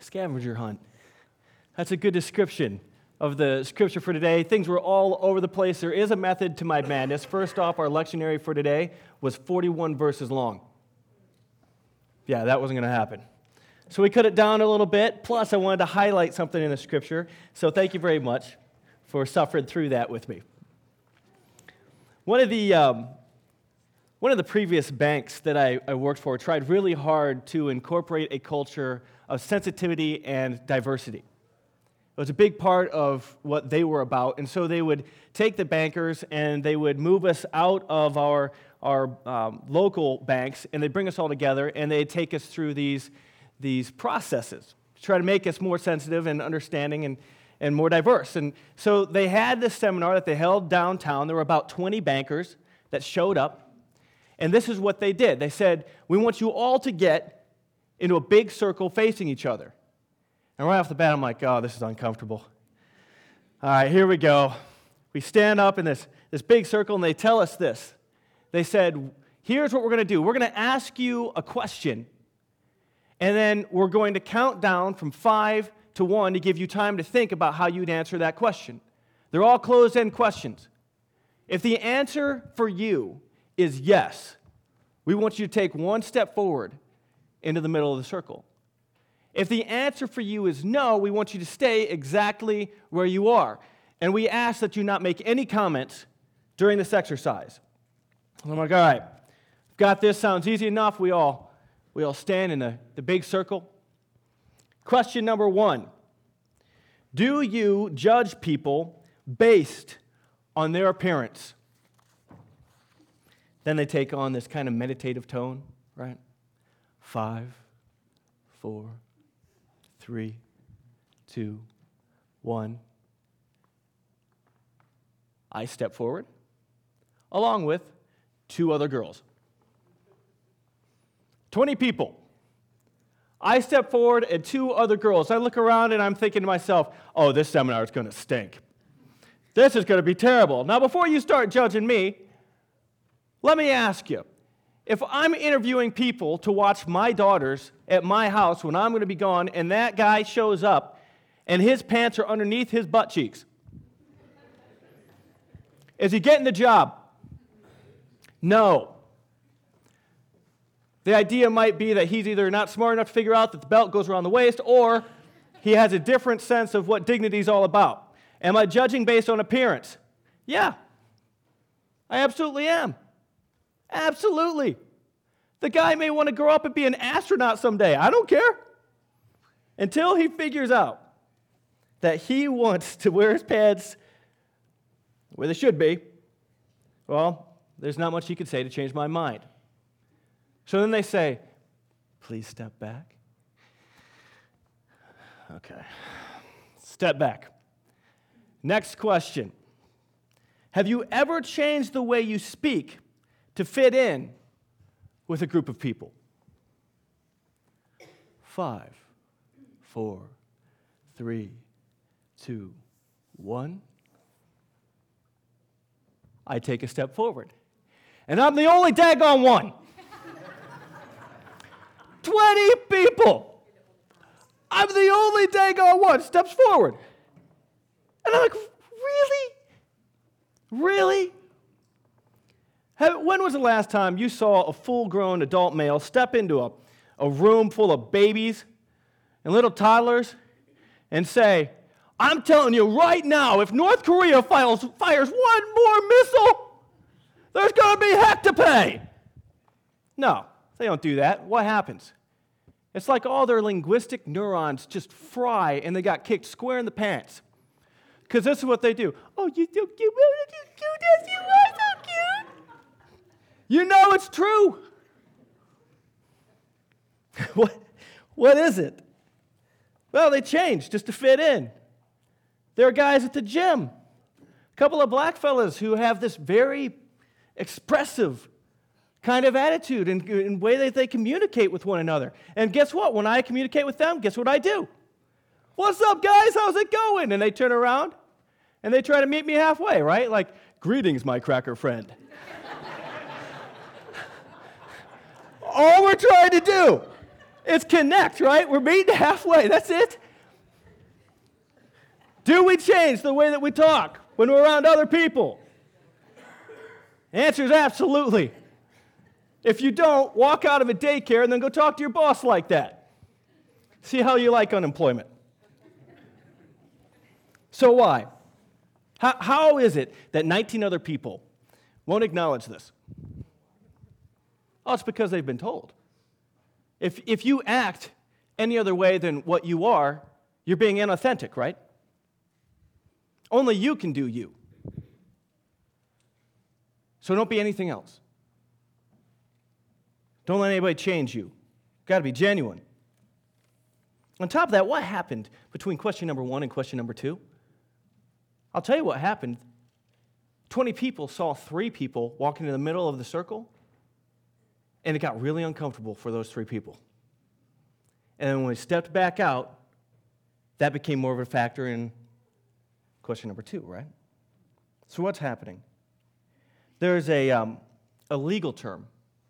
Scavenger hunt. That's a good description of the scripture for today. Things were all over the place. There is a method to my madness. First off, our lectionary for today was 41 verses long. Yeah, that wasn't going to happen. So we cut it down a little bit. Plus, I wanted to highlight something in the scripture. So thank you very much for suffering through that with me. One of the previous banks that I worked for tried really hard to incorporate a culture of sensitivity and diversity. It was a big part of what they were about, and so they would take the bankers and they would move us out of our local banks, and they'd bring us all together, and they'd take us through these processes to try to make us more sensitive and understanding and more diverse. And so they had this seminar that they held downtown. There were about 20 bankers that showed up, and this is what they did. They said, we want you all to get into a big circle facing each other. And right off the bat, I'm like, oh, this is uncomfortable. All right, here we go. We stand up in this big circle, and they tell us this. They said, here's what we're going to do. We're going to ask you a question, and then we're going to count down from 5 to 1 to give you time to think about how you'd answer that question. They're all closed-end questions. If the answer for you is yes, we want you to take one step forward into the middle of the circle. If the answer for you is no, we want you to stay exactly where you are. And we ask that you not make any comments during this exercise. And I'm like, all right, got this, sounds easy enough. We all stand in the big circle. Question number 1. Do you judge people based on their appearance? Then they take on this kind of meditative tone, right? 5, 4, 3, 2, 1. I step forward, along with 2 other girls. 20 people. I step forward and 2 other girls. I look around and I'm thinking to myself, oh, this seminar is going to stink. This is going to be terrible. Now, before you start judging me, let me ask you, if I'm interviewing people to watch my daughters at my house when I'm going to be gone, and that guy shows up, and his pants are underneath his butt cheeks, is he getting the job? No. The idea might be that he's either not smart enough to figure out that the belt goes around the waist, or he has a different sense of what dignity is all about. Am I judging based on appearance? Yeah, I absolutely am. Absolutely. The guy may want to grow up and be an astronaut someday. I don't care. Until he figures out that he wants to wear his pants where they should be, well, there's not much he could say to change my mind. So then they say, please step back. Okay. Step back. Next question. Have you ever changed the way you speak to fit in with a group of people? 5, 4, 3, 2, 1. I take a step forward. And I'm the only daggone one. 20 people. I'm the only daggone one steps forward. And I'm like, really? Really? When was the last time you saw a full-grown adult male step into a room full of babies and little toddlers and say, I'm telling you right now, if North Korea fires one more missile, there's going to be heck to pay? No, they don't do that. What happens? It's like all their linguistic neurons just fry and they got kicked square in the pants. Because this is what they do. Oh, you're so cute. Oh, you're so cute. Yes, you are so cute. You know it's true. What is it? Well, they changed just to fit in. There are guys at the gym, a couple of black fellas who have this very expressive kind of attitude and way that they communicate with one another. And guess what? When I communicate with them, guess what I do? What's up, guys? How's it going? And they turn around and they try to meet me halfway, right? Like, greetings, my cracker friend. All we're trying to do It's connect, right? We're meeting halfway. That's it. Do we change the way that we talk when we're around other people? The answer is absolutely. If you don't, walk out of a daycare and then go talk to your boss like that. See how you like unemployment. So why? How is it that 19 other people won't acknowledge this? Oh, it's because they've been told. If you act any other way than what you are, you're being inauthentic, right? Only you can do you. So don't be anything else. Don't let anybody change you. Got to be genuine. On top of that, what happened between question number 1 and question number 2? I'll tell you what happened. 20 people saw 3 people walking in the middle of the circle, and it got really uncomfortable for those 3 people. And when we stepped back out, that became more of a factor in question number 2, right? So what's happening? There's a legal term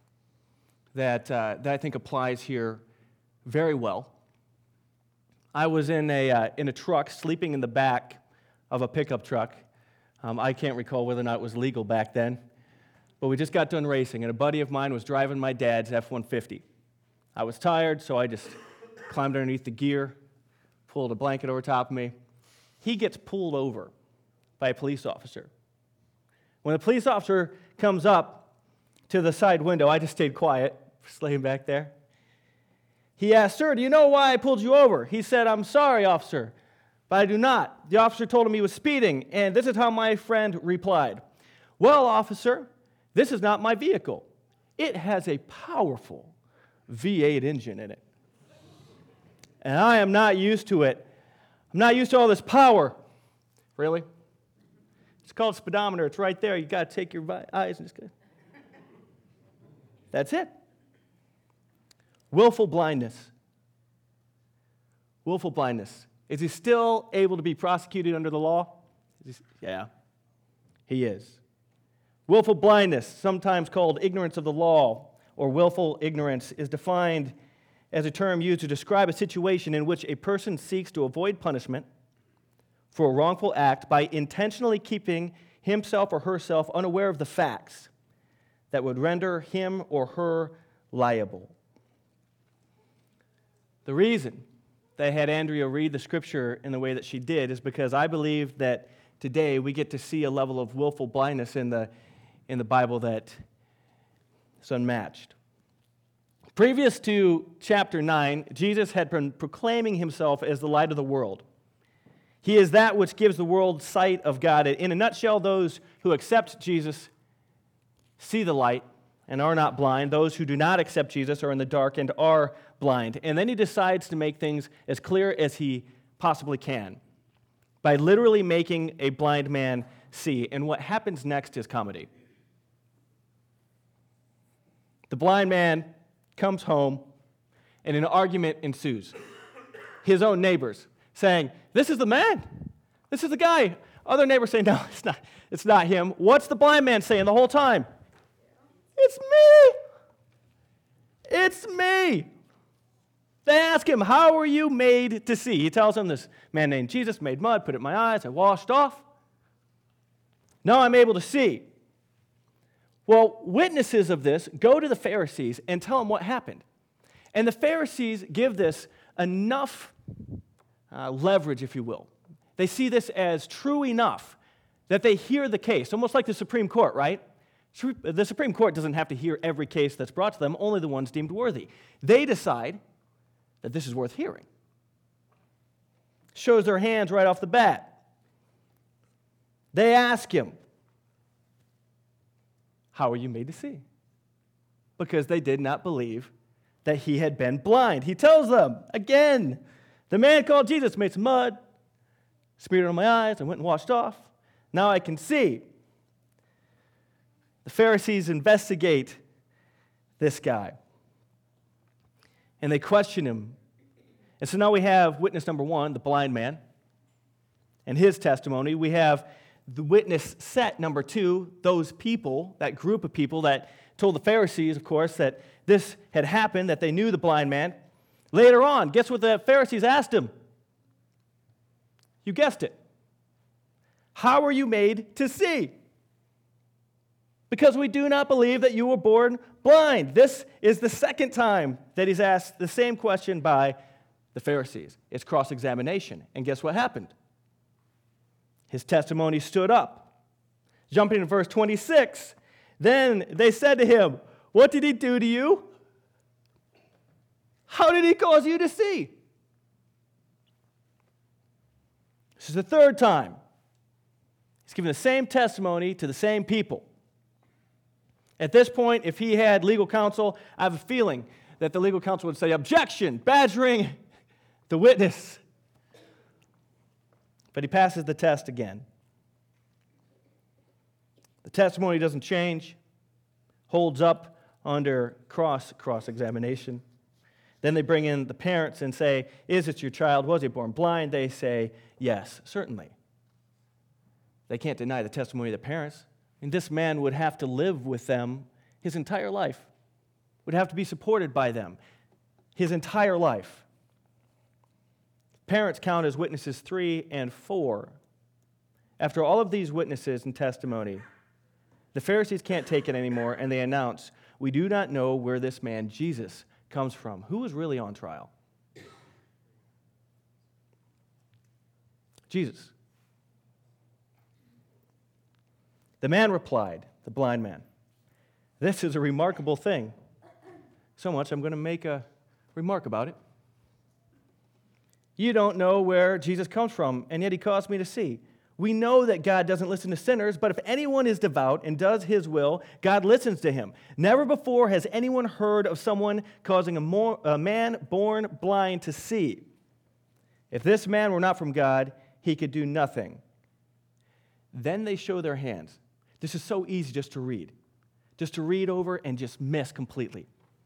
that I think applies here very well. I was in a truck, sleeping in the back of a pickup truck. I can't recall whether or not it was legal back then, but we just got done racing, and a buddy of mine was driving my dad's F-150. I was tired, so I just climbed underneath the gear, pulled a blanket over top of me. He gets pulled over by a police officer. When the police officer comes up to the side window, I just stayed quiet, just laying back there. He asked, "Sir, do you know why I pulled you over?" He said, "I'm sorry, officer, but I do not." The officer told him he was speeding, and this is how my friend replied. "Well, officer, this is not my vehicle. It has a powerful V8 engine in it. And I am not used to it. I'm not used to all this power." Really? It's called speedometer. It's right there. You got to take your eyes and just go. That's it. Willful blindness. Willful blindness. Is he still able to be prosecuted under the law? Yeah, he is. Willful blindness, sometimes called ignorance of the law or willful ignorance, is defined as a term used to describe a situation in which a person seeks to avoid punishment for a wrongful act by intentionally keeping himself or herself unaware of the facts that would render him or her liable. The reason that I had Andrea read the scripture in the way that she did is because I believe that today we get to see a level of willful blindness in the Bible that is unmatched. Previous to chapter 9, Jesus had been proclaiming himself as the light of the world. He is that which gives the world sight of God. In a nutshell, those who accept Jesus see the light and are not blind. Those who do not accept Jesus are in the dark and are blind. And then he decides to make things as clear as he possibly can by literally making a blind man see. And what happens next is comedy. The blind man comes home, and an argument ensues. His own neighbors saying, "This is the man. This is the guy." Other neighbors say, "No, it's not. It's not him." What's the blind man saying the whole time? "It's me. It's me." They ask him, "How were you made to see?" He tells them, "This man named Jesus made mud, put it in my eyes, I washed off. Now I'm able to see." Well, witnesses of this go to the Pharisees and tell them what happened. And the Pharisees give this enough leverage, if you will. They see this as true enough that they hear the case, almost like the Supreme Court, right? The Supreme Court doesn't have to hear every case that's brought to them, only the ones deemed worthy. They decide that this is worth hearing. Shows their hands right off the bat. They ask him, "How are you made to see?" Because they did not believe that he had been blind. He tells them, again, "The man called Jesus made some mud, smeared it on my eyes, and went and washed off. Now I can see." The Pharisees investigate this guy, and they question him. And so now we have witness number 1, the blind man, and his testimony. We have the witness set number 2, those people, that group of people that told the Pharisees, of course, that this had happened, that they knew the blind man. Later on, guess what the Pharisees asked him? You guessed it. How were you made to see? Because we do not believe that you were born blind. This is the second time that he's asked the same question by the Pharisees. It's cross-examination. And guess what happened? His testimony stood up. Jumping to verse 26, then they said to him, what did he do to you? How did he cause you to see? This is the third time. He's giving the same testimony to the same people. At this point, if he had legal counsel, I have a feeling that the legal counsel would say, objection, badgering the witness. But he passes the test again. The testimony doesn't change, holds up under cross-examination. Then they bring in the parents and say, is it your child? Was he born blind? They say, yes, certainly. They can't deny the testimony of the parents. And this man would have to live with them his entire life, would have to be supported by them his entire life. Parents count as witnesses 3 and 4. After all of these witnesses and testimony, the Pharisees can't take it anymore, and they announce, we do not know where this man Jesus comes from. Who is really on trial? Jesus. The man replied, the blind man, this is a remarkable thing. So much I'm going to make a remark about it. You don't know where Jesus comes from, and yet he caused me to see. We know that God doesn't listen to sinners, but if anyone is devout and does his will, God listens to him. Never before has anyone heard of someone causing a man born blind to see. If this man were not from God, he could do nothing. Then they show their hands. This is so easy just to read over and just miss completely.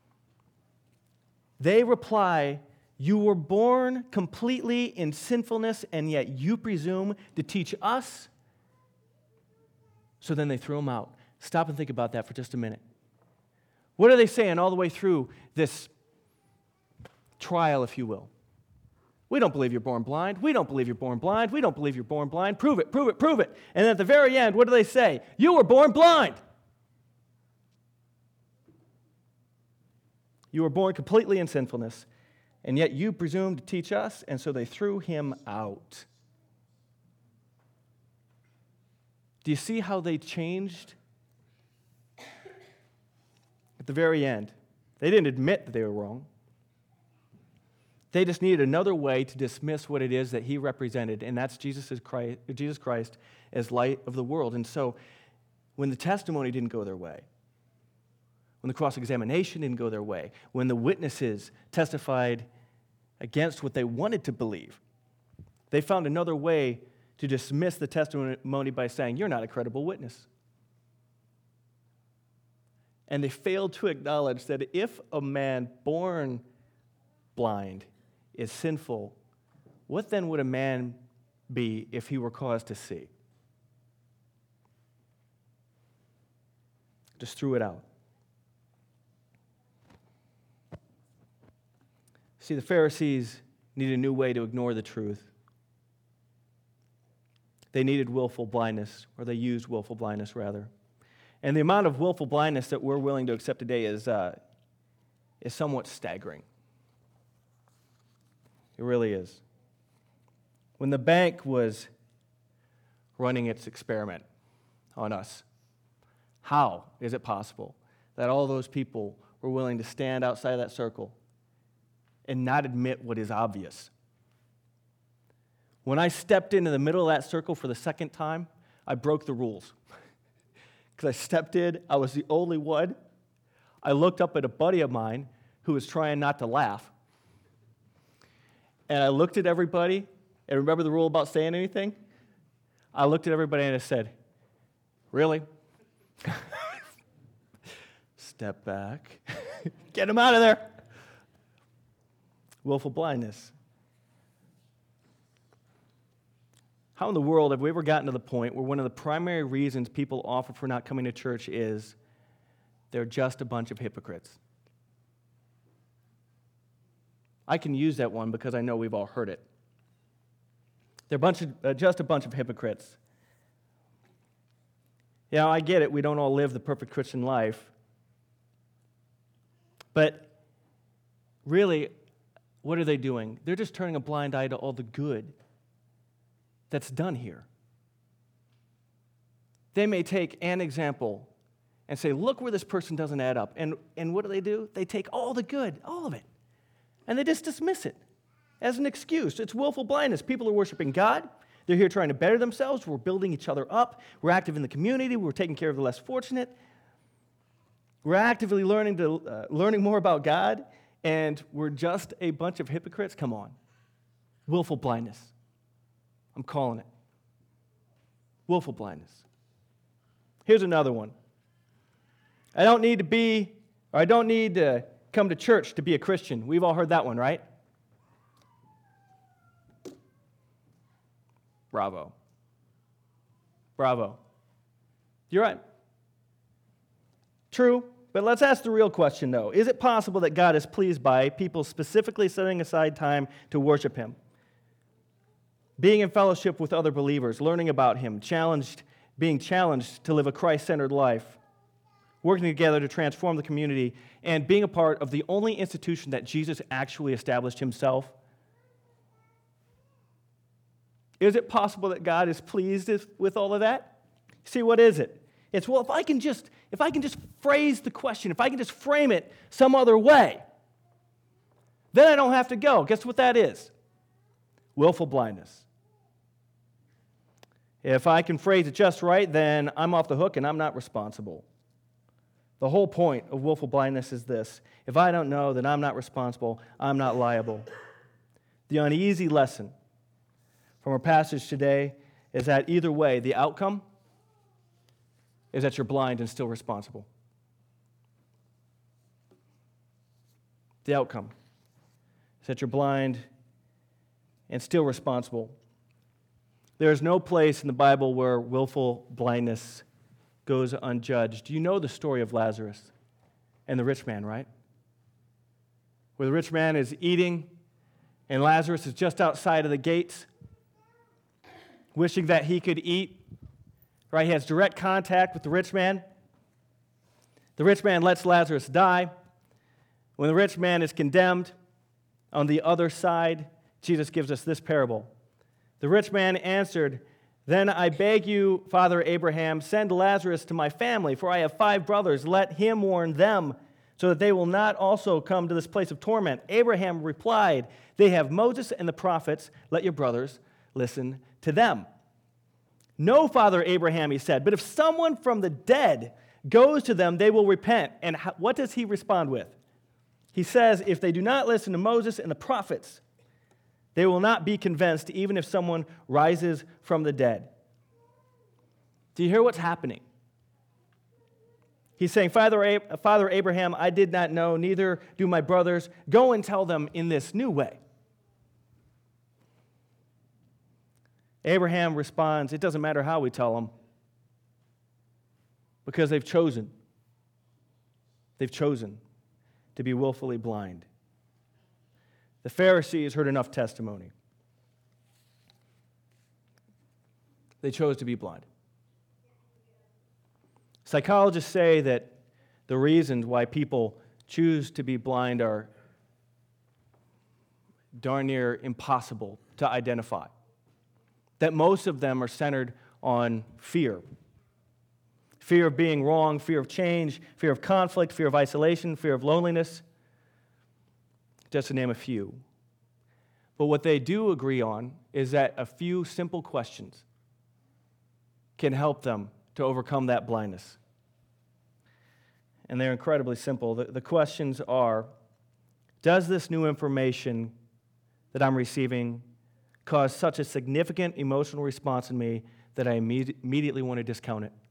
They reply, you were born completely in sinfulness, and yet you presume to teach us? So then they threw him out. Stop and think about that for just a minute. What are they saying all the way through this trial, if you will? We don't believe you're born blind. We don't believe you're born blind. We don't believe you're born blind. Prove it, prove it, prove it. And at the very end, what do they say? You were born blind. You were born completely in sinfulness, and yet you presume to teach us, and so they threw him out. Do you see how they changed? At the very end, they didn't admit that they were wrong. They just needed another way to dismiss what it is that he represented, and that's Jesus Christ as light of the world. And so when the testimony didn't go their way, when the cross-examination didn't go their way, when the witnesses testified against what they wanted to believe, they found another way to dismiss the testimony by saying, you're not a credible witness. And they failed to acknowledge that if a man born blind is sinful, what then would a man be if he were caused to see? Just threw it out. See, the Pharisees needed a new way to ignore the truth. They needed willful blindness, or they used willful blindness, rather. And the amount of willful blindness that we're willing to accept today is somewhat staggering. It really is. When the bank was running its experiment on us, how is it possible that all those people were willing to stand outside of that circle and not admit what is obvious? When I stepped into the middle of that circle for the second time, I broke the rules. Because I stepped in, I was the only one. I looked up at a buddy of mine who was trying not to laugh. And I looked at everybody, and remember the rule about saying anything? I looked at everybody and I said, really? Step back. Get him out of there. Willful blindness. How in the world have we ever gotten to the point where one of the primary reasons people offer for not coming to church is they're just a bunch of hypocrites? I can use that one because I know we've all heard it. They're just a bunch of hypocrites. Yeah, I get it. We don't all live the perfect Christian life. But really, what are they doing? They're just turning a blind eye to all the good that's done here. They may take an example and say, look where this person doesn't add up. And what do? They take all the good, all of it, and they just dismiss it as an excuse. It's willful blindness. People are worshiping God. They're here trying to better themselves. We're building each other up. We're active in the community. We're taking care of the less fortunate. We're actively learning more about God, and we're just a bunch of hypocrites. Come on. Willful blindness. I'm calling it. Willful blindness. Here's another one. I don't need to come to church to be a Christian. We've all heard that one, right? Bravo. Bravo. You're right. True, but let's ask the real question, though. Is it possible that God is pleased by people specifically setting aside time to worship Him? Being in fellowship with other believers, learning about Him, being challenged to live a Christ-centered life, working together to transform the community, and being a part of the only institution that Jesus actually established Himself? Is it possible that God is pleased with all of that? See, what is it? It's, well, if I can just phrase the question, if I can just frame it some other way, then I don't have to go. Guess what that is? Willful blindness. If I can phrase it just right, then I'm off the hook and I'm not responsible. The whole point of willful blindness is this: if I don't know, then I'm not responsible, I'm not liable. The uneasy lesson from our passage today is that either way, the outcome is that you're blind and still responsible. The outcome is that you're blind and still responsible. There is no place in the Bible where willful blindness goes unjudged. You know the story of Lazarus and the rich man, right? Where the rich man is eating and Lazarus is just outside of the gates, wishing that he could eat. Right? He has direct contact with the rich man. The rich man lets Lazarus die. When the rich man is condemned, on the other side, Jesus gives us this parable. The rich man answered, "Then I beg you, Father Abraham, send Lazarus to my family, for I have 5 brothers. Let him warn them, so that they will not also come to this place of torment." Abraham replied, "They have Moses and the prophets. Let your brothers listen to them." "No, Father Abraham," he said, "but if someone from the dead goes to them, they will repent." And what does he respond with? He says, "If they do not listen to Moses and the prophets, they will not be convinced, even if someone rises from the dead." Do you hear what's happening? He's saying, Father Abraham, I did not know, neither do my brothers. Go and tell them in this new way. Abraham responds, it doesn't matter how we tell them, because they've chosen. They've chosen to be willfully blind. The Pharisees heard enough testimony. They chose to be blind. Psychologists say that the reasons why people choose to be blind are darn near impossible to identify. That most of them are centered on fear. Fear of being wrong, fear of change, fear of conflict, fear of isolation, fear of loneliness, just to name a few. But what they do agree on is that a few simple questions can help them to overcome that blindness. And they're incredibly simple. The questions are, does this new information that I'm receiving cause such a significant emotional response in me that I immediately want to discount it?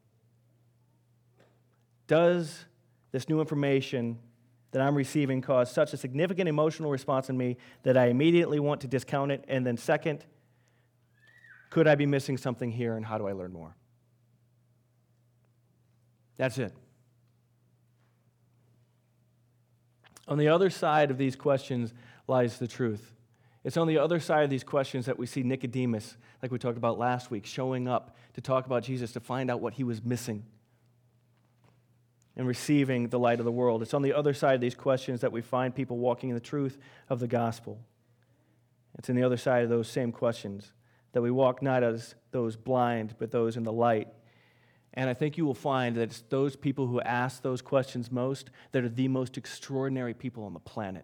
Does this new information that I'm receiving cause such a significant emotional response in me that I immediately want to discount it? And then second, could I be missing something here, and how do I learn more? That's it. On the other side of these questions lies the truth. It's on the other side of these questions that we see Nicodemus, like we talked about last week, showing up to talk about Jesus, to find out what he was missing and receiving the light of the world. It's on the other side of these questions that we find people walking in the truth of the gospel. It's on the other side of those same questions that we walk not as those blind, but those in the light. And I think you will find that it's those people who ask those questions most that are the most extraordinary people on the planet,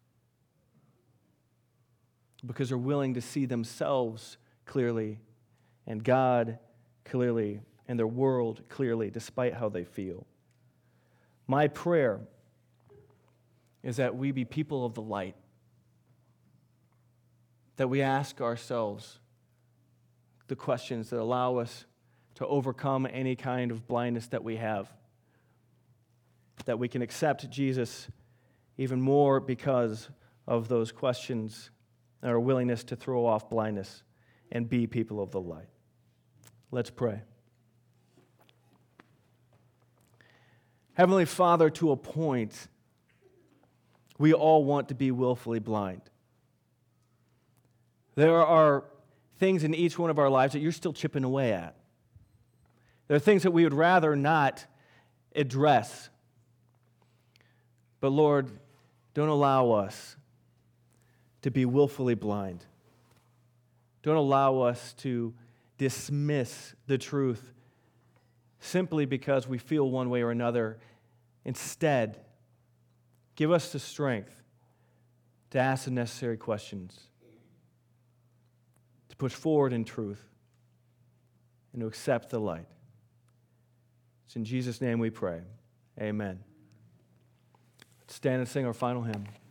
because they're willing to see themselves clearly and God clearly and their world clearly, despite how they feel. My prayer is that we be people of the light, that we ask ourselves the questions that allow us to overcome any kind of blindness that we have, that we can accept Jesus even more because of those questions and our willingness to throw off blindness and be people of the light. Let's pray. Heavenly Father, to a point, we all want to be willfully blind. There are things in each one of our lives that you're still chipping away at. There are things that we would rather not address. But Lord, don't allow us to be willfully blind. Don't allow us to dismiss the truth simply because we feel one way or another. Instead, give us the strength to ask the necessary questions, to push forward in truth, and to accept the light. It's in Jesus' name we pray. Amen. Let's stand and sing our final hymn.